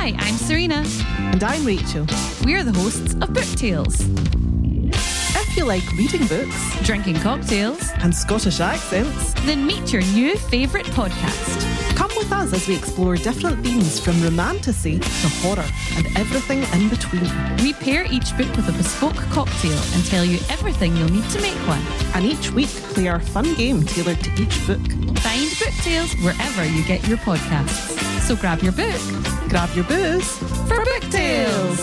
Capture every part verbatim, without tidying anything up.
Hi, I'm Serena. And I'm Rachel. We're the hosts of Book Tales. If you like reading books, Drinking cocktails, and Scottish accents, then meet your new favourite podcast. come with us as we explore different themes from romantasy to horror and everything in between. We pair each book with a bespoke cocktail and tell you everything you'll need to make one. And each week play our fun game tailored to each book. Find Book Tales wherever you get your podcasts. So grab your book Grab your booze for Book Tales.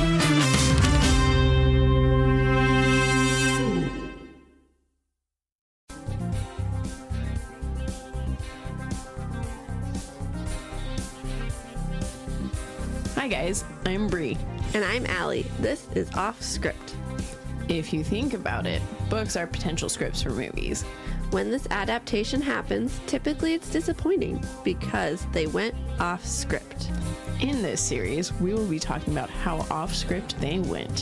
Hi guys, I'm Bree. And I'm Allie. This is Off Script. If you think about it, books are potential scripts for movies. When this adaptation happens, typically it's disappointing because they went off script. In this series, we will be talking about how off script they went.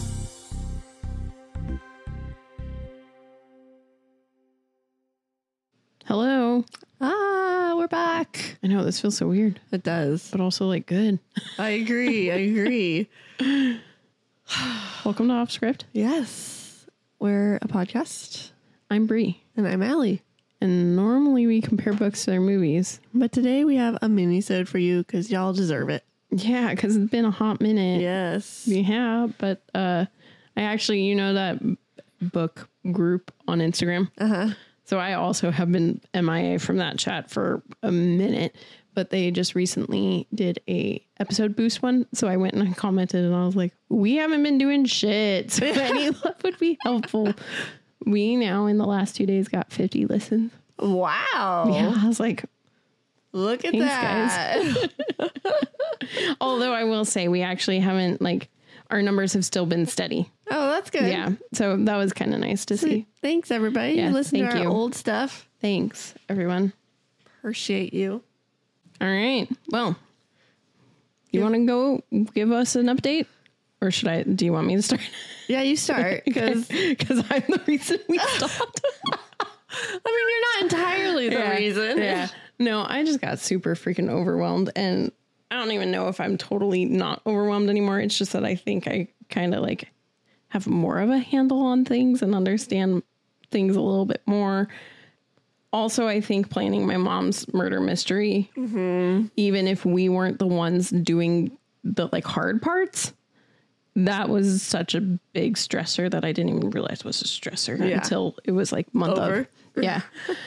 Hello. Ah, we're back. I know this feels so weird, It does. but also like good. I agree. I agree. Welcome to Off Script. Yes. We're a podcast. I'm Bree. And I'm Allie. And normally we compare books to their movies. But today we have a mini-sode for you because y'all deserve it. Yeah, because it's been a hot minute. Yes. Yeah, but uh, I actually, you know that book group on Instagram? Uh-huh. So I also have been M I A from that chat for a minute, but they just recently did a episode boost one. So I went and I commented and I was like, we haven't been doing shit. So any love would be helpful. We now in the last two days got fifty listens. Wow. Yeah, I was like, Look at thanks, that. guys. Although I will say we actually haven't, like, our numbers have still been steady. Oh, that's good. Yeah. So that was kind of nice to see. Thanks, everybody. Yeah, you listen to thank our you. old stuff. Thanks, everyone. Appreciate you. All right. Well, you want to go give us an update? Or should I? Do you want me to start? Yeah, you start because Because I'm the reason we stopped. I mean, you're not entirely the yeah, reason. Yeah. No, I just got super freaking overwhelmed. And I don't even know if I'm totally not overwhelmed anymore. It's just that I think I kind of like have more of a handle on things and understand things a little bit more. Also, I think planning my mom's murder mystery, mm-hmm. even if we weren't the ones doing the like hard parts, that was such a big stressor that I didn't even realize was a stressor Yeah. until it was like month Over. of. Yeah.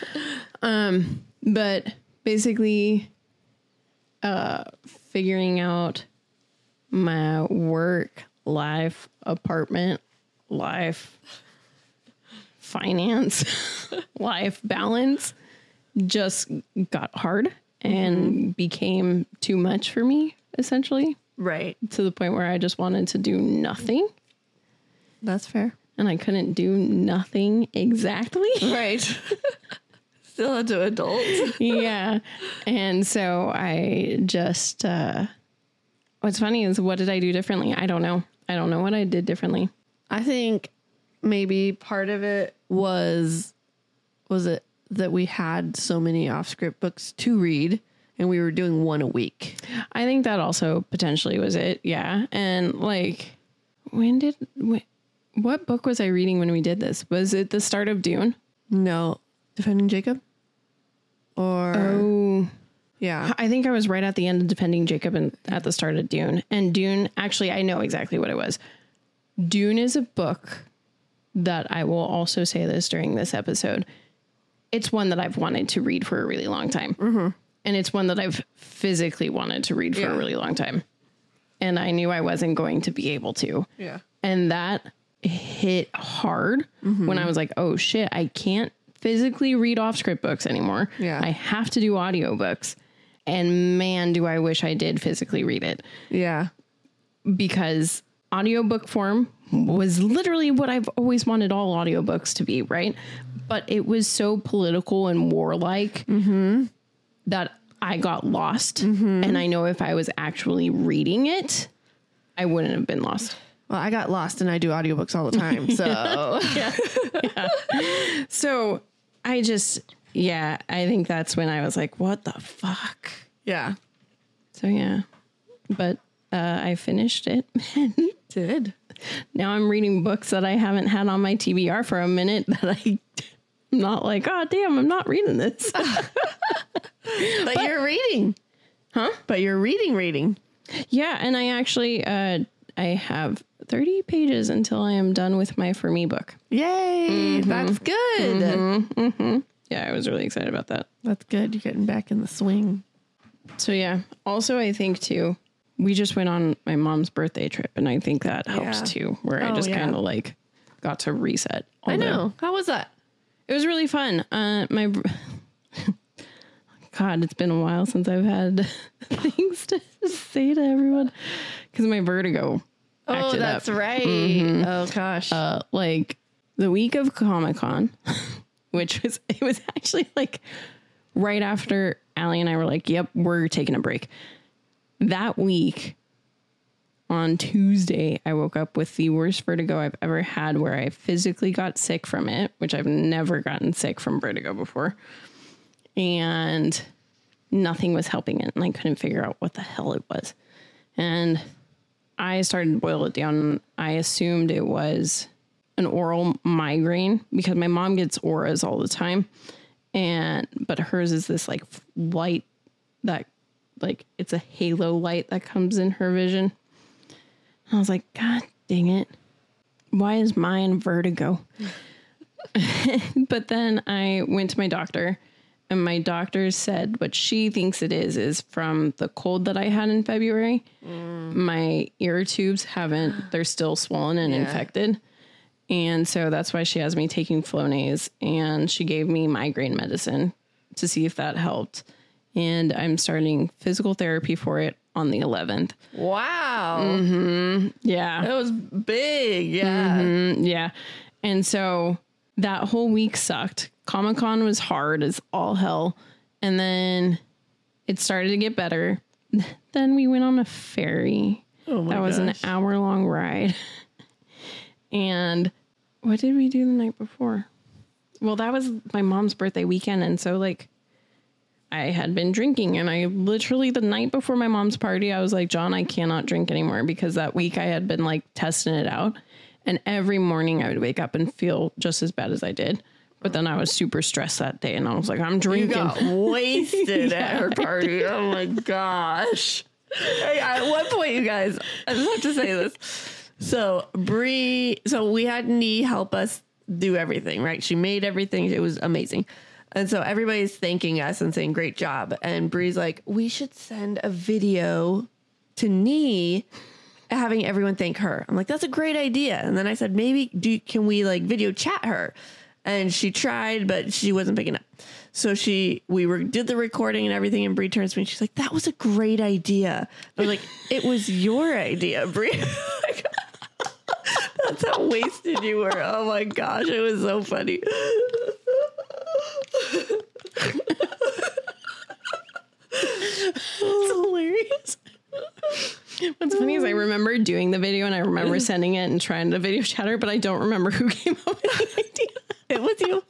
um, but basically, uh, figuring out my work, life, apartment, life, finance, life balance just got hard and mm-hmm. became too much for me, essentially. Right. To the point where I just wanted to do nothing. That's fair. And I couldn't do nothing exactly. Right. Still had to adult. Yeah. And so I just, uh, what's funny is what did I do differently? I don't know. I don't know what I did differently. I think maybe part of it was, was it that we had so many off script books to read and we were doing one a week. I think that also potentially was it. Yeah. And like, when did, when, what book was I reading when we did this? Was it the start of Dune? No. Defending Jacob? Or, Oh, yeah. I think I was right at the end of Defending Jacob and at the start of Dune. And Dune, actually, I know exactly what it was. Dune is a book that I will also say this during this episode. It's one that I've wanted to read for a really long time. Mm-hmm. And it's one that I've physically wanted to read for Yeah. a really long time. And I knew I wasn't going to be able to. Yeah. And that hit hard mm-hmm. when I was like, oh shit, I can't physically read off script books anymore. Yeah. I have to do audiobooks. And man, do I wish I did physically read it. Yeah. Because audiobook form was literally what I've always wanted all audiobooks to be, right? But it was so political and warlike mm-hmm. that I got lost. Mm-hmm. And I know if I was actually reading it, I wouldn't have been lost. Well, I got lost and I do audiobooks all the time. So, yeah. Yeah. So I just, yeah, I think that's when I was like, what the fuck? Yeah. So, yeah. but uh, I finished it. Did. Now I'm reading books that I haven't had on my T B R for a minute that I, I'm not like, oh, damn, I'm not reading this. But, but you're reading. Huh? But you're reading, reading. Yeah, and I actually, uh, I have thirty pages until I am done with my For Me book. Yay. Mm-hmm. That's good. Mm-hmm, mm-hmm. Yeah, I was really excited about that. That's good. You're getting back in the swing. So, yeah. Also, I think, too, we just went on my mom's birthday trip, and I think that helps, yeah. too, where oh, I just yeah. kind of, like, got to reset. I know. How was that? It was really fun. Uh, my... God, it's been a while since I've had things to say to everyone because my vertigo. Oh, that's up. right. Mm-hmm. Oh gosh. Uh, like the week of Comic-Con, which was, it was actually like right after Allie and I were like, yep, we're taking a break. That week on Tuesday, I woke up with the worst vertigo I've ever had where I physically got sick from it, which I've never gotten sick from vertigo before. And nothing was helping it. And I couldn't figure out what the hell it was. And I started to boil it down. I assumed it was an oral migraine because my mom gets auras all the time. And, but hers is this like light that like, it's a halo light that comes in her vision. And I was like, God dang it. Why is mine vertigo? But then I went to my doctor. And my doctor said what she thinks it is, is from the cold that I had in February. Mm. My ear tubes haven't, they're still swollen and yeah. infected. And so that's why she has me taking Flonase. And she gave me migraine medicine to see if that helped. And I'm starting physical therapy for it on the eleventh. Wow. Mm-hmm. Yeah. That was big. Yeah. Mm-hmm. Yeah. And so that whole week sucked. Comic-Con was hard as all hell. And then it started to get better. Then we went on a ferry. Oh my That was gosh. an hour long ride. And what did we do the night before? Well, that was my mom's birthday weekend. And so like I had been drinking and I literally the night before my mom's party, I was like, John, I cannot drink anymore because that week I had been like testing it out. And every morning I would wake up and feel just as bad as I did. But then I was super stressed that day, and I was like, I'm drinking. You got wasted yeah, at her party. Oh, my gosh. Hey, at one point, you guys, I just have to say this. So, Bree, so we had Nee help us do everything, right? She made everything. It was amazing. And so everybody's thanking us and saying, great job. And Bree's like, we should send a video to Nee having everyone thank her. I'm like, that's a great idea. And then I said, maybe do can we like video chat her? And she tried, but she wasn't picking up. So she, we were did the recording and everything. And Bree turns to me, and she's like, "That was a great idea." I was like, "It was your idea, Bree." That's how wasted you were. Oh my gosh, it was so funny. It's hilarious. What's funny is I remember doing the video and I remember sending it and trying to video chat her, but I don't remember who came up with the idea. It was you.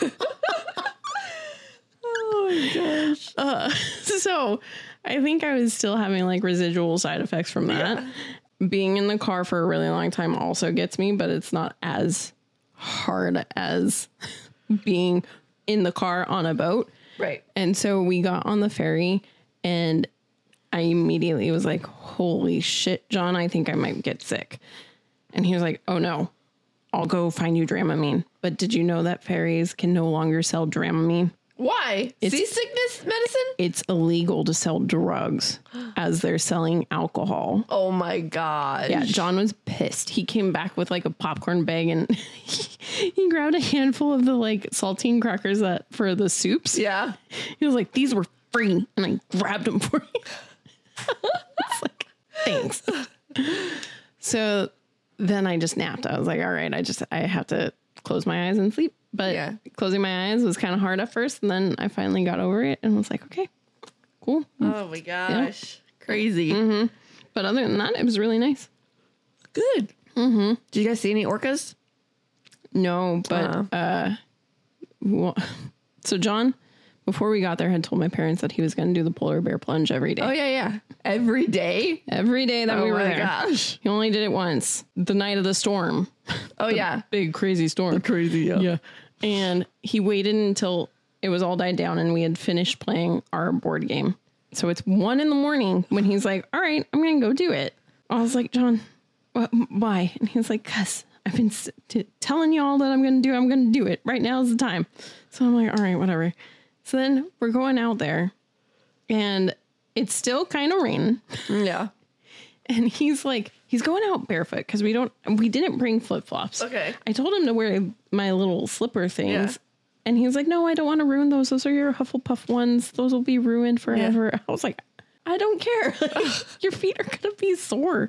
Oh my gosh. Uh, so I think I was still having like residual side effects from that. Yeah. Being in the car for a really long time also gets me, but it's not as hard as being in the car on a boat. Right. And so we got on the ferry and I immediately was like, holy shit, John, I think I might get sick. And he was like, oh no, I'll go find you Dramamine. But did you know that ferries can no longer sell Dramamine? Why? It's, seasickness medicine? It's illegal to sell drugs as they're selling alcohol. Oh my gosh. Yeah, John was pissed. He came back with like a popcorn bag and he, he grabbed a handful of the like saltine crackers that for the soups. Yeah. He was like, these were free. And I grabbed them for you. It's like, thanks. So then I just napped. I was like, all right, I just, I have to close my eyes and sleep. But yeah. Closing my eyes was kind of hard at first. And then I finally got over it and was like, okay, cool. Oh my gosh. Yeah. Crazy. Mm-hmm. But other than that, it was really nice. Good. Mm-hmm. Did you guys see any orcas? No, but, uh, uh well, so John before we got there, had told my parents that he was going to do the polar bear plunge every day. Oh, yeah, yeah. Every day? Every day that Oh we were my there. gosh. He only did it once, the night of the storm. Oh, yeah. Big, crazy storm. Crazy, yeah. Yeah. And he waited until it was all died down and we had finished playing our board game. So it's one in the morning when he's like, all right, I'm going to go do it. I was like, John, wh- why? And he's like, cuz I've been s- t- telling you all that I'm going to do. I'm going to do it. Right now is the time. So I'm like, all right, whatever. So then we're going out there and it's still kind of raining. Yeah. And he's like, he's going out barefoot because we don't, we didn't bring flip flops. Okay. I told him to wear my little slipper things. Yeah. And he's like, no, I don't want to ruin those. Those are your Hufflepuff ones. Those will be ruined forever. Yeah. I was like, I don't care. Your feet are going to be sore.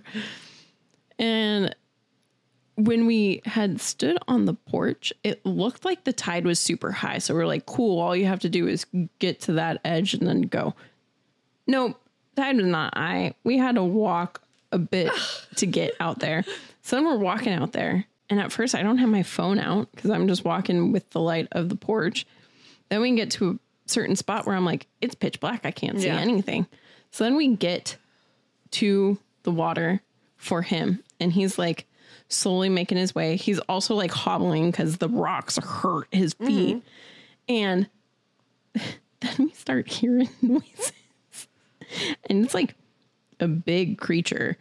And when we had stood on the porch, it looked like the tide was super high. So we're like, cool, all you have to do is get to that edge and then go. Nope, tide was not high. We had to walk a bit to get out there. So then we're walking out there. And at first I don't have my phone out because I'm just walking with the light of the porch. Then we get to a certain spot where I'm like, it's pitch black. I can't see Yeah. anything. So then we get to the water for him. And he's like, slowly making his way. He's also like hobbling because the rocks hurt his feet. Mm-hmm. And then we start hearing noises. And it's like a big creature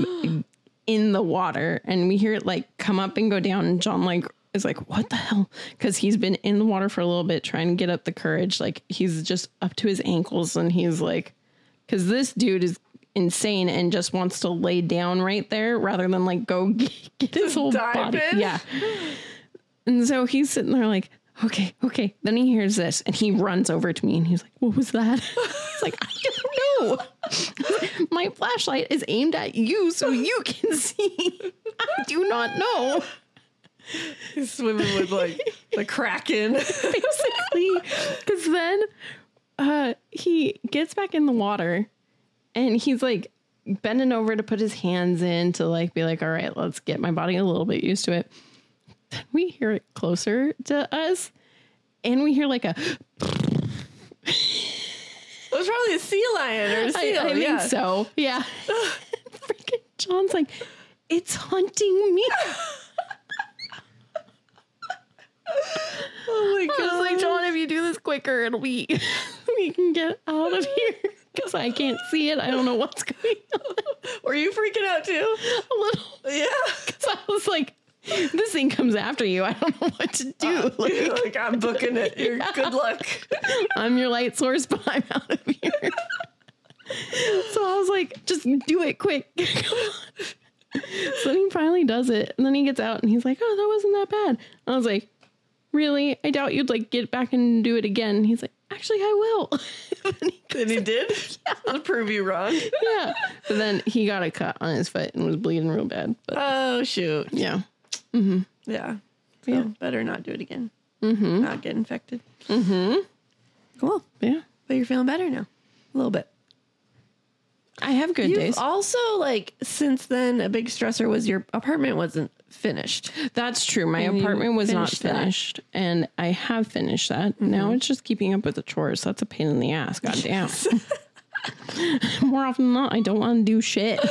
in the water. And we hear it like come up and go down. And John like is like, what the hell? Because he's been in the water for a little bit trying to get up the courage. Like he's just up to his ankles. And he's like, because this dude is insane and just wants to lay down right there rather than like go get, get his whole Dive body. in? Yeah. And so he's sitting there like, okay, okay. Then he hears this and he runs over to me and he's like, what was that? It's like, I don't know. My flashlight is aimed at you so you can see. I do not know. He's swimming with like the Kraken. Basically. Because then uh, he gets back in the water. And he's like bending over to put his hands in to like be like, all right, let's get my body a little bit used to it. Then we hear it closer to us and we hear like a. It was probably a sea lion or a seal. I, I yeah. think so. Yeah. Freaking John's like, it's hunting me. Oh my god. I was like, John, if you do this quicker, it'll be, we can get out of here. Because I can't see it. I don't know what's going on. Were you freaking out too? A little. Yeah. Because I was like, this thing comes after you. I don't know what to do. Uh, like, you're like, I'm booking it. You're Yeah. good luck. I'm your light source, but I'm out of here. So I was like, just do it quick. Come on. So then he finally does it. And then he gets out and he's like, oh, that wasn't that bad. I was like, really? I doubt you'd like get back and do it again. And he's like, actually, I will. And he And he did? Yeah. To prove you wrong. Yeah. But then he got a cut on his foot and was bleeding real bad. But Oh, shoot. yeah. Yeah. So Yeah. better not do it again. Mm-hmm. Not get infected. Mm-hmm. Cool. Yeah. But you're feeling better now. A little bit. I have good You've days. also, like, since then, a big stressor was your apartment wasn't finished. That's true. My And you apartment was not finished that. finished, and I have finished that. Now it's just keeping up with the chores. That's a pain in the ass. God damn. More often than not, I don't want to do shit.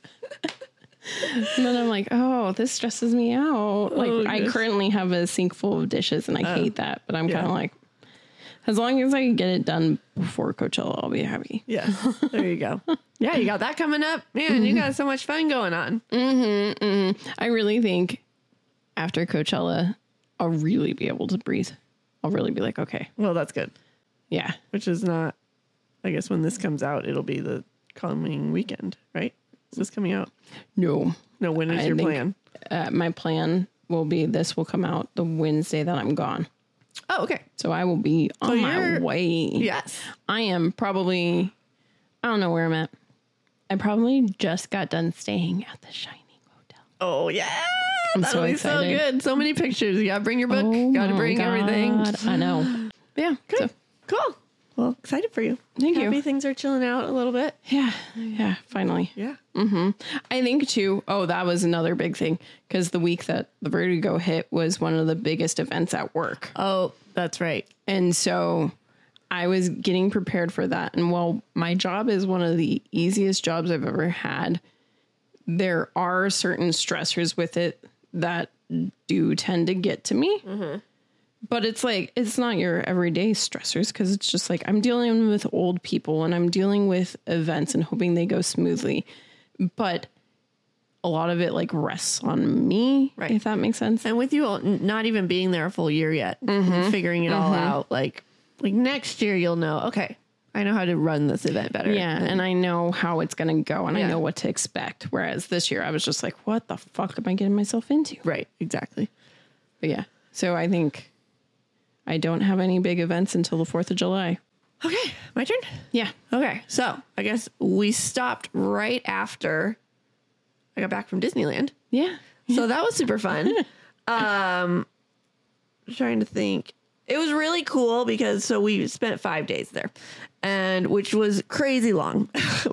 And then I'm like, oh, this stresses me out. Like, Oh, I gosh. currently have a sink full of dishes, and I hate that. But I'm yeah. kind of like, as long as I can get it done before Coachella, I'll be happy. Yeah. There you go. Yeah, you got that coming up. Man, you got so much fun going on. Mm-hmm, mm-hmm. I really think after Coachella, I'll really be able to breathe. I'll really be like, okay, Well, that's good. yeah. Which is not, I guess when this comes out, it'll be the coming weekend, right? Is this coming out? No, No, when is I your think- plan? uh, my plan will be this will come out the Wednesday that I'm gone. Oh, okay. So I will be on my you're- way. Yes. I am probably, I don't know where I'm at. I probably just got done staying at the Shining Hotel. Oh, yeah. I'm That'll so be excited. so good. So many pictures. You got to bring your book. Oh got to my bring everything. God, I know. Yeah. So, Cool. Well, excited for you. Thank you. Happy things are chilling out a little bit. yeah. Yeah. Finally. Yeah. I think too. Oh, that was another big thing because the week that the vertigo hit was one of the biggest events at work. Oh, that's right. And so I was getting prepared for that. And while my job is one of the easiest jobs I've ever had, there are certain stressors with it that do tend to get to me. Mm-hmm. But it's like, it's not your everyday stressors, because it's just like I'm dealing with old people and I'm dealing with events and hoping they go smoothly. But a lot of it like rests on me, right. if that makes sense. And with you all, not even being there a full year yet, mm-hmm. figuring it mm-hmm. all out, like like next year you'll know, okay, I know how to run this event better. Yeah, and, and I know how it's going to go, and yeah. I know what to expect. Whereas this year I was just like, what the fuck am I getting myself into? Right, exactly. But yeah, so I think I don't have any big events until the fourth of July. Okay, my turn? Yeah. Okay, so I guess we stopped right after I got back from Disneyland. Yeah. So that was super fun. um, trying to think. It was really cool because so we spent five days there, and which was crazy long,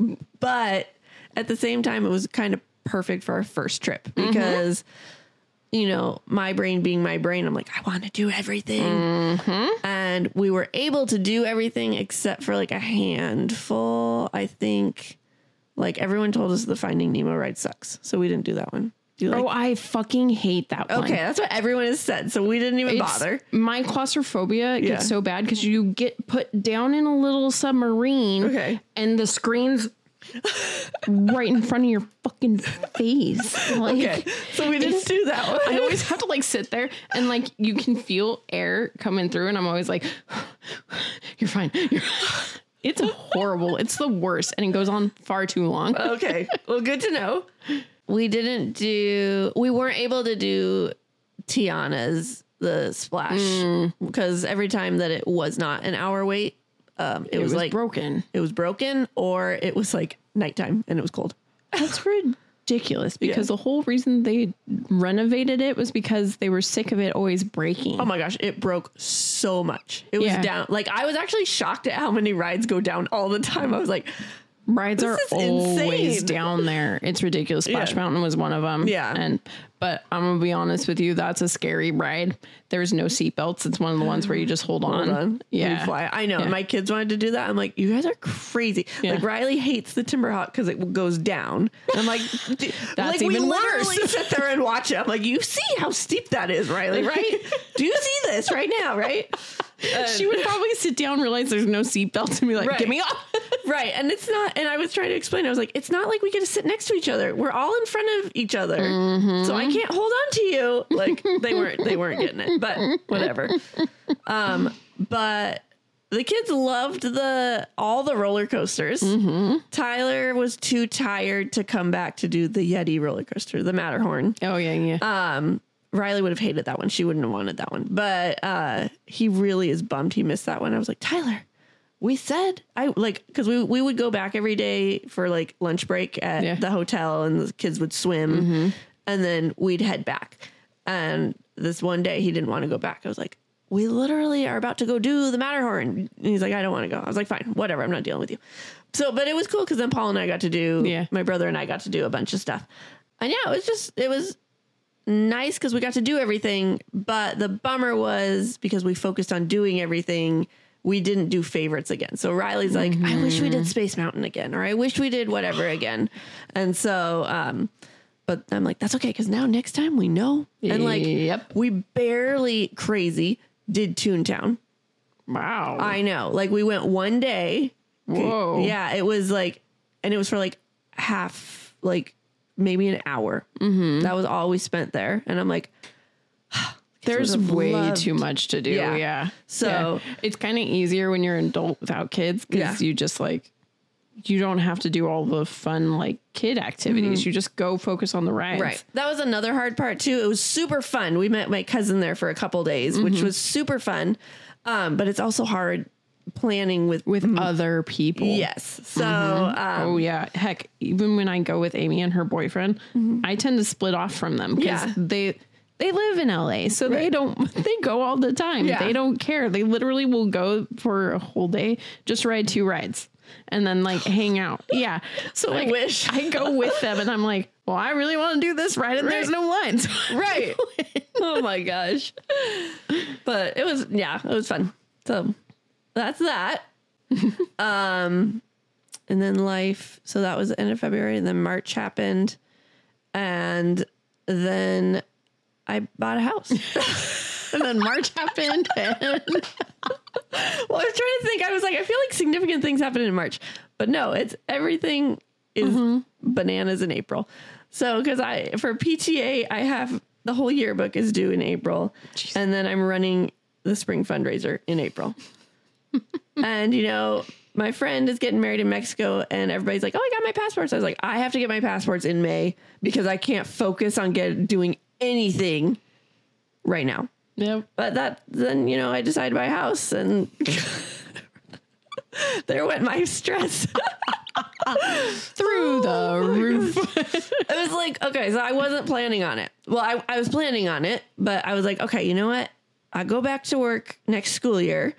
but at the same time, it was kind of perfect for our first trip because, mm-hmm. you know, my brain being my brain, I'm like, I want to do everything. Mm-hmm. And we were able to do everything except for like a handful. I think like everyone told us the Finding Nemo ride sucks. So we didn't do that one. Do you like oh, I fucking hate that one. Okay, that's what everyone has said. So we didn't even It's- bother. My claustrophobia Yeah. gets so bad because you get put down in a little submarine. Okay. And the screen's right in front of your fucking face. Like, Okay, so we didn't do that one. I always have to like sit there and like you can feel air coming through, and I'm always like, "You're fine." You're It's horrible. It's the worst, and it goes on far too long. Okay, well, good to know. We didn't do. We weren't able to do Tiana's the splash because every time that it was not an hour wait, um, it, It was, was like broken. It was broken, or it was like nighttime and it was cold. That's ridiculous because the whole reason they renovated it was because they were sick of it always breaking. Oh my gosh, it broke so much. It was Yeah. down. Like I was actually shocked at how many rides go down all the time. I was like, Rides This are is always insane. down there. It's ridiculous. Splash Yeah. Mountain was one of them. Yeah. And but I'm gonna be honest with you, that's a scary ride. There's no seatbelts. It's one of the ones where you just hold on. hold on. Yeah. We fly. I know. Yeah. My kids wanted to do that. I'm like, you guys are crazy. Yeah. Like Riley hates the Timberhawk because it goes down. And I'm like, d- That's like we even literally worse. sit there and watch it. I'm like, you see how steep that is, Riley, right? Do you see this right now, right? She would probably sit down, realize there's no seatbelt, and be like, Right. "Get me off." Right. And it's not, and I was trying to explain, I was like, it's not like we get to sit next to each other. We're all in front of each other. Mm-hmm. So I can't hold on to you. Like they weren't, they weren't getting it, but whatever. Um, but the kids loved the, all the roller coasters. Mm-hmm. Tyler was too tired to come back to do the Yeti roller coaster, the Matterhorn. Oh yeah, yeah. Um, Riley would have hated that one. She wouldn't have wanted that one, but, uh, he really is bummed he missed that one. I was like, Tyler, we said I like, cause we, we would go back every day for like lunch break at Yeah. the hotel and the kids would swim Mm-hmm. and then we'd head back. And this one day he didn't want to go back. I was like, we literally are about to go do the Matterhorn. And he's like, I don't want to go. I was like, fine, whatever. I'm not dealing with you. So, but it was cool. Cause then Paul and I got to do, Yeah. my brother and I got to do a bunch of stuff. And yeah, it was just, it was nice because we got to do everything, but the bummer was because we focused on doing everything, we didn't do favorites again. So Riley's like, I wish we did Space Mountain again, or I wish we did whatever again. And so, um, but I'm like, that's okay because now next time we know. And like, Yep. we barely crazy did Toontown. Wow. I know, like we went one day. Whoa. Yeah, it was like, and it was for like half, like maybe an hour. Mm-hmm. That was all we spent there. And I'm like, There's would have way loved- too much to do. Yeah. Yeah. So- Yeah. It's kind of easier when you're an adult without kids because Yeah. you just like, you don't have to do all the fun like kid activities. You just go focus on the rides. Mm-hmm. right. That was another hard part too. It was super fun. We met my cousin there for a couple days, Mm-hmm. which was super fun. Um, but it's also hard planning with, With other people. yes. So, um, Oh yeah. Heck, even when I go with Amy and her boyfriend, I tend to split off from them because Yeah. they they live in L A, so they don't they go all the time. Yeah. They don't care. They literally will go for a whole day, just ride two rides and then like hang out. Yeah. So like wish. I go with them and I'm like, well, I really want to do this ride and there's Right. no lines. right. oh my gosh. But it was, yeah, it was fun. So that's that. um, and then life. So that was the end of February. And then March happened. And then I bought a house. And then March happened. And Well, I was trying to think. I was like, I feel like significant things happened in March. But no, it's everything is mm-hmm. bananas in April. So because I, for P T A, I have the whole yearbook is due in April. Jeez. And then I'm running the spring fundraiser in April. And, you know, my friend is getting married in Mexico and everybody's like, oh, I got my passports. I was like, I have to get my passports in May because I can't focus on get, doing anything right now. Yep. But that, then, you know, I decided to buy a house and there went my stress. Through the roof. It was like, okay, so I wasn't planning on it. Well, I, I was planning on it, but I was like, okay, you know what? I go back to work next school year.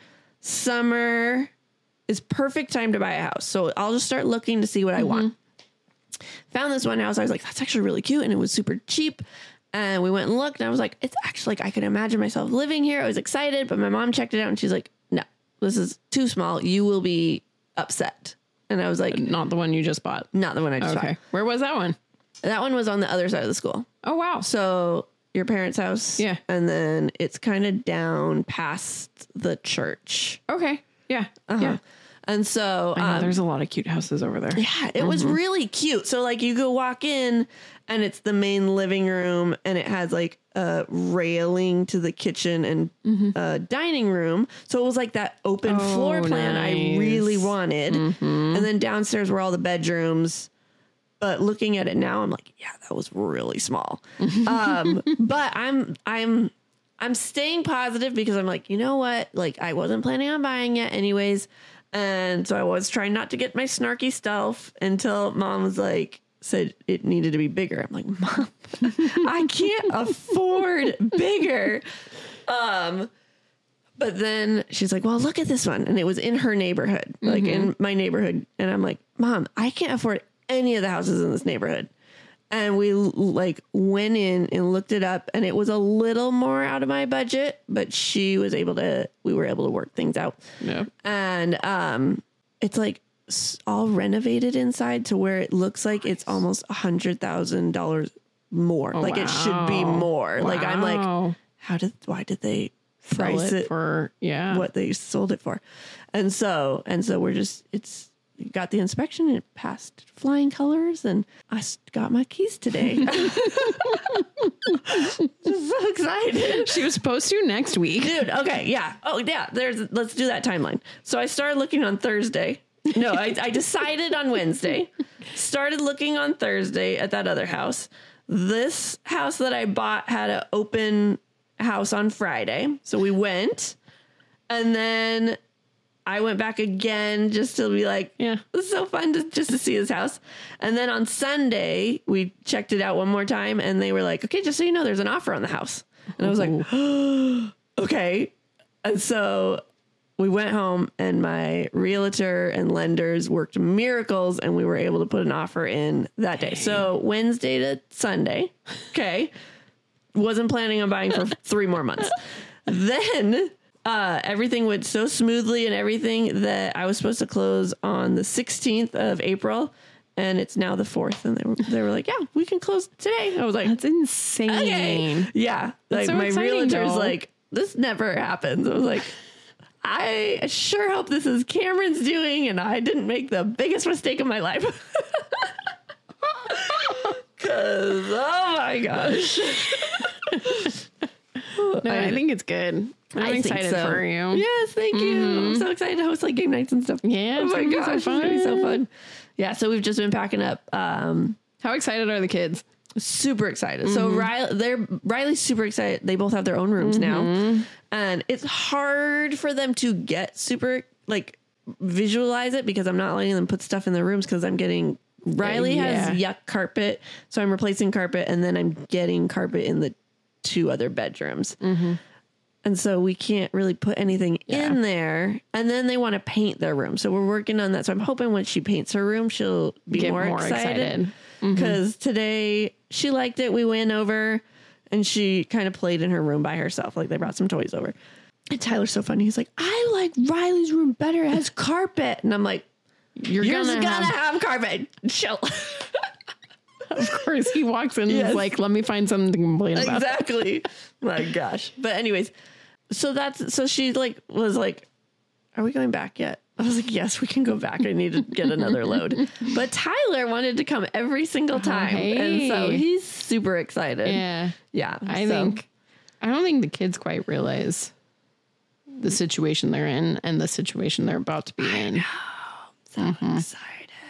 Summer is perfect time to buy a house. So I'll just start looking to see what I mm-hmm. want. Found this one house. I was like, that's actually really cute. And it was super cheap. And we went and looked and I was like, it's actually like, I could imagine myself living here. I was excited, but my mom checked it out and she's like, no, this is too small. You will be upset. And I was like, not the one you just bought. Not the one I just okay. bought. Where was that one? That one was on the other side of the school. Oh, wow. So your parents' house. Yeah. And then it's kind of down past the church. Okay. Yeah. Uh-huh. Yeah. And so I know, um, there's a lot of cute houses over there. Yeah, it mm-hmm. was really cute. So like you go walk in and it's the main living room and it has like a railing to the kitchen and mm-hmm. uh, dining room. So it was like that open oh, floor plan nice. I really wanted. Mm-hmm. And then downstairs were all the bedrooms. But looking at it now, I'm like, yeah, that was really small. um, but I'm I'm I'm staying positive because I'm like, you know what? Like I wasn't planning on buying it anyways. And so I was trying not to get my snarky stuff until mom was like, said it needed to be bigger. I'm like, Mom, I can't afford bigger. Um, but then she's like, well, look at this one. And it was in her neighborhood, mm-hmm. like in my neighborhood. And I'm like, Mom, I can't afford any of the houses in this neighborhood. And we like went in and looked it up and it was a little more out of my budget, but she was able to, we were able to work things out. Yeah. And, um, it's like all renovated inside to where it looks like it's almost a hundred thousand dollars more. Oh, like wow. it should be more. Wow. Like, I'm like, how did, why did they price Sell it, it for, yeah, what they sold it for? And so, and so we're just, it's, got the inspection and it passed flying colors and I got my keys today. Just so excited. She was supposed to next week. Dude, okay, yeah. Oh, yeah, there's, let's do that timeline. So I started looking on Thursday. No, I, I decided on Wednesday. Started looking on Thursday at that other house. This house that I bought had an open house on Friday. So we went and then I went back again just to be like, yeah, this is so fun to just to see this house. And then on Sunday, we checked it out one more time and they were like, okay, just so you know, there's an offer on the house. And I was like, oh, okay. And so we went home and my realtor and lenders worked miracles and we were able to put an offer in that day. So Wednesday to Sunday. Okay. Wasn't planning on buying for three more months. Then Uh, everything went so smoothly and everything that I was supposed to close on the sixteenth of April and it's now the fourth. And they were, they were like, yeah, we can close today. I was like, that's insane. Okay. Yeah. That's like so my realtor's though. like, this never happens. I was like, I sure hope this is Cameron's doing and I didn't make the biggest mistake of my life. Cause oh my gosh. No, I, I think it's good. I'm I excited so. for you. Yes, thank you. Mm-hmm. I'm so excited to host like game nights and stuff. Yeah, oh my it's gosh, so fun. It's gonna be so fun. Yeah, so we've just been packing up. Um, How excited are the kids? Super excited. Mm-hmm. So Riley, they're Riley's super excited. They both have their own rooms mm-hmm. now, and it's hard for them to get super like visualize it because I'm not letting them put stuff in their rooms because I'm getting. Riley yeah. has yuck carpet, so I'm replacing carpet, and then I'm getting carpet in the two other bedrooms. Mm-hmm. And so we can't really put anything yeah. in there. And then they want to paint their room. So we're working on that. So I'm hoping when she paints her room, she'll be Get more, more excited. Because mm-hmm. today she liked it. We went over and she kind of played in her room by herself. Like they brought some toys over. And Tyler's so funny. He's like, I like Riley's room better. It has carpet. And I'm like, You're You're gonna, gonna, have, have carpet. Chill. Of course, he walks in and Yes. is like, let me find something to complain about. Exactly. My gosh. But anyways, so that's so she like was like, are we going back yet? I was like, yes, we can go back. I need to get another load. But Tyler wanted to come every single time. And so hey. he's super excited. Yeah. Yeah. I so- think, I don't think the kids quite realize the situation they're in and the situation they're about to be in. so Mm-hmm. excited.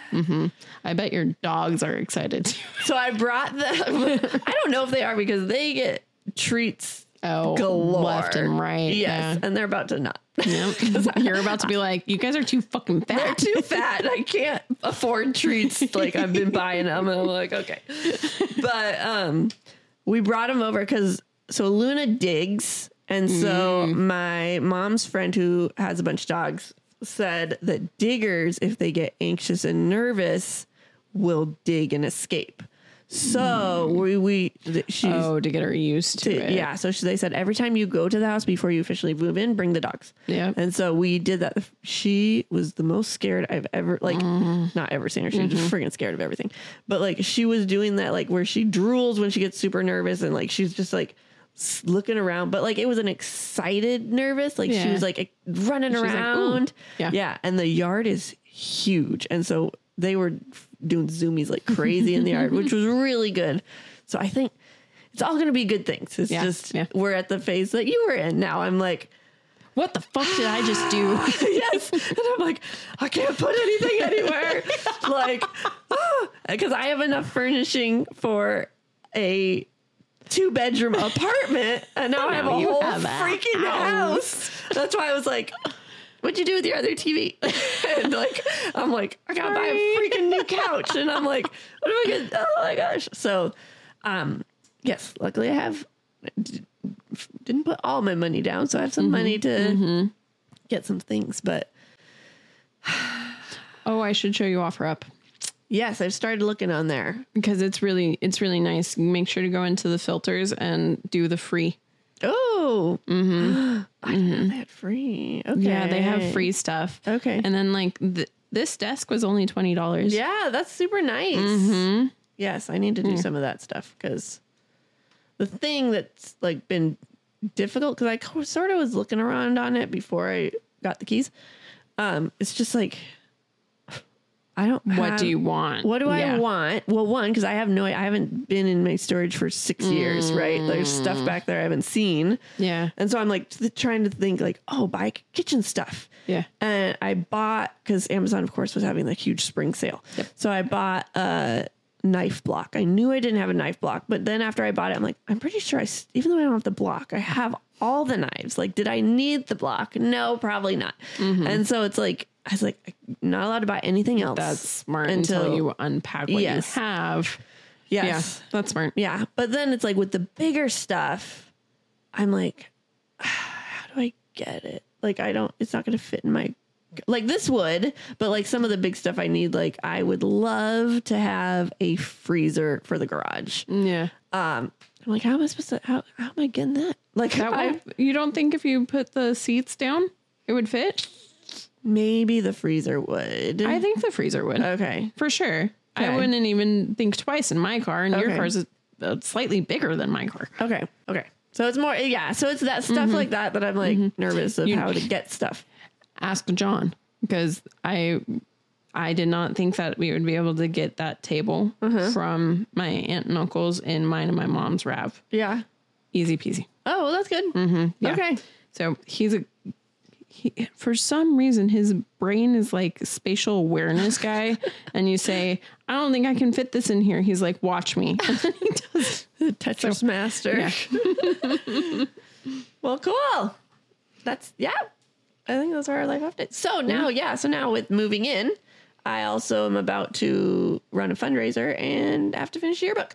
I bet your dogs are excited too. So I brought them. I don't know if they are because they get treats Oh, galore. left and right. Yes. And they're about to not. Yeah. Yep. You're about to be like, you guys are too fucking They're fat. too fat. I can't afford treats like I've been buying them. And I'm like, okay. But um, we brought them over because so Luna digs. And so Mm. my mom's friend who has a bunch of dogs said that diggers, if they get anxious and nervous, will dig and escape. So we, we, th- she's, Oh, to get her used to, to- it. yeah. So she, they said every time you go to the house before you officially move in, bring the dogs. Yeah. And so we did that. She was the most scared I've ever, like, not ever seen her. She was just freaking scared of everything. But like, she was doing that, like, where she drools when she gets super nervous and like, she's just like s- looking around. But like, it was an excited nervous. Like, she Yeah. was like running She was like, "Ooh." around. Yeah. Yeah. And the yard is huge. And so they were doing zoomies like crazy in the yard, which was really good. So I think it's all going to be good things. It's Yeah, just, yeah. we're at the phase that you were in. Now I'm like, What the fuck did I just do? yes. And I'm like, I can't put anything anywhere. Like, because I have enough furnishing for a two bedroom apartment. And now I have a you whole have a freaking house. That's why I was like, what'd you do with your other T V? And like, I'm like, I gotta buy a freaking new couch. And I'm like, what am I gonna, oh my gosh. So, um, yes, luckily I have, d- didn't put all my money down. So I have some Mm-hmm. money to get some things. But Oh, I should show you OfferUp yes, I've started looking on there. because it's really, it's really nice. Make sure to go into the filters and do the free. Oh, mm-hmm. I didn't know they had free. Okay. Yeah, they have free stuff. Okay. And then like th- this desk was only twenty dollars. Yeah, that's super nice. Mm-hmm. Yes, I need to do some of that stuff because the thing that's like been difficult because I co- sort of was looking around on it before I got the keys. Um, it's just like I don't. What have- do you want? What do I Yeah. want? Well, one, because I have no, I haven't been in my storage for six years, right? There's stuff back there I haven't seen. Yeah. And so I'm like th- trying to think like, oh, buy kitchen stuff. Yeah. And I bought, because Amazon, of course, was having the huge spring sale. So I bought a knife block. I knew I didn't have a knife block, but then after I bought it, I'm like, I'm pretty sure I, s- even though I don't have the block, I have all the knives. Like, did I need the block? No, probably not. Mm-hmm. And so it's like, I was like, I'm not allowed to buy anything else. That's smart until, you unpack what Yes. you have. yes. Yeah, that's smart. Yeah. But then it's like with the bigger stuff, I'm like, how do I get it? Like, I don't, it's not going to fit in my, like this would, but like some of the big stuff I need, like I would love to have a freezer for the garage. Yeah. Um, I'm like, how am I supposed to, how, how am I getting that? Like, That I, won't, you don't think if you put the seats down, it would fit? maybe the freezer would. I think the freezer would. okay. For sure. I Okay. wouldn't even think twice in my car, and your Okay. car's is uh, slightly bigger than my car. Okay. Okay. So it's more, yeah. So it's that stuff like that that I'm like nervous of You- how to get stuff. Ask John, because I I did not think that we would be able to get that table from my aunt and uncles in mine and my mom's R A V. Yeah. Easy peasy. Oh, well, that's good. Yeah. Okay. So he's a he, for some reason his brain is like spatial awareness guy, and you say, I don't think I can fit this in here. He's like, watch me. And then he does. Tetris master. Yeah. Well, cool. That's, yeah. I think those are our life updates. So now, yeah. So now with moving in, I also am about to run a fundraiser and have to finish a yearbook.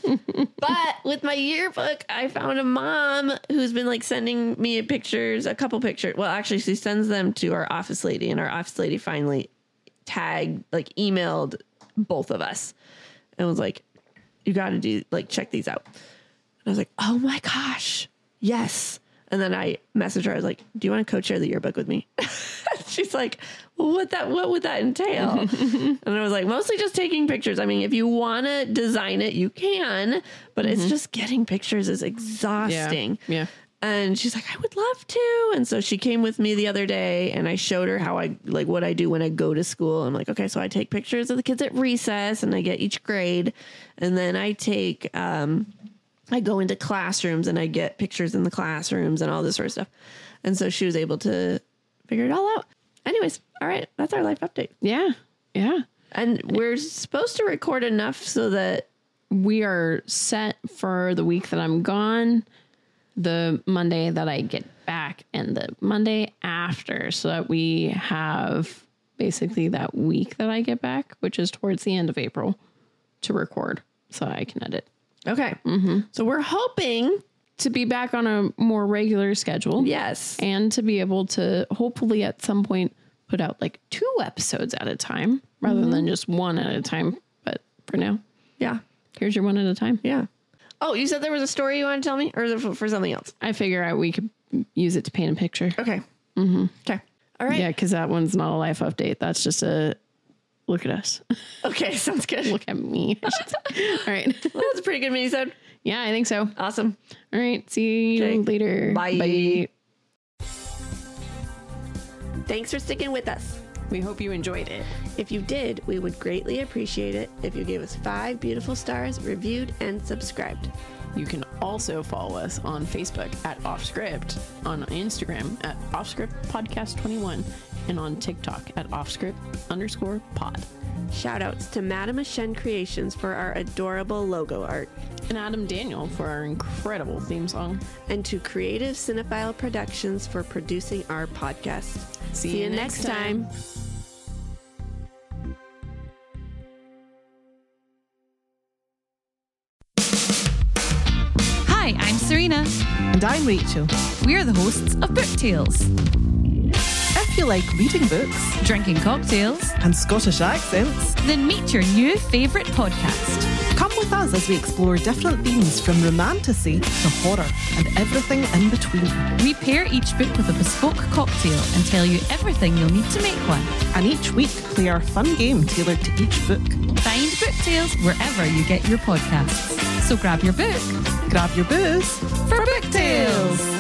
But with my yearbook, I found a mom who's been like sending me pictures, a couple pictures. Well, actually, she sends them to our office lady, and our office lady finally tagged, like emailed both of us and was like, you got to do, like, check these out. And I was like, oh my gosh, yes. And then I messaged her. I was like, do you want to co-chair the yearbook with me? She's like, well, what that, what would that entail? And I was like, mostly just taking pictures. I mean, if you want to design it, you can, but mm-hmm. it's just getting pictures is exhausting. Yeah. yeah. And she's like, I would love to. And so she came with me the other day and I showed her how I, like what I do when I go to school. I'm like, okay, so I take pictures of the kids at recess and I get each grade. And then I take, um, I go into classrooms and I get pictures in the classrooms and all this sort of stuff. And so she was able to figure it all out. Anyways, all right. That's our life update. Yeah. Yeah. And we're supposed to record enough so that we are set for the week that I'm gone, the Monday that I get back, and the Monday after, so that we have basically that week that I get back, which is towards the end of April, to record so I can edit. Okay. Mm-hmm. So we're hoping to be back on a more regular schedule. Yes. And to be able to hopefully at some point put out like two episodes at a time rather mm-hmm. than just one at a time. But for now, yeah, here's your one at a time. Yeah. Oh, you said there was a story you want to tell me, or is it for something else? I figure out we could use it to paint a picture. Okay. Mm-hmm. Okay. All right. Yeah, because that one's not a life update. That's just a look at us. Okay, sounds good. Look at me. All right. Well, that's a pretty good mini-sode. Yeah, I think so. Awesome. All right. See you okay. later. Bye. Bye. Thanks for sticking with us. We hope you enjoyed it. If you did, we would greatly appreciate it if you gave us five beautiful stars, reviewed, and subscribed. You can also follow us on Facebook at Offscript, on Instagram at Offscript Podcast twenty-one, and on TikTok at Offscript underscore pod. Shoutouts to Madame Shen Creations for our adorable logo art. And Adam Daniel for our incredible theme song. And to Creative Cinephile Productions for producing our podcast. See, See you you next next time. time. Hi, I'm Serena. And I'm Rachel. We're the hosts of Book Tales. If you like reading books Drinking cocktails, and Scottish accents, then meet your new favourite podcast. come with us as we explore different themes from romantasy to horror and everything in between. We pair each book with a bespoke cocktail and tell you everything you'll need to make one. And each week, play our fun game tailored to each book. Find Book Tales wherever you get your podcasts. So grab your book Grab your booze for Book Tales.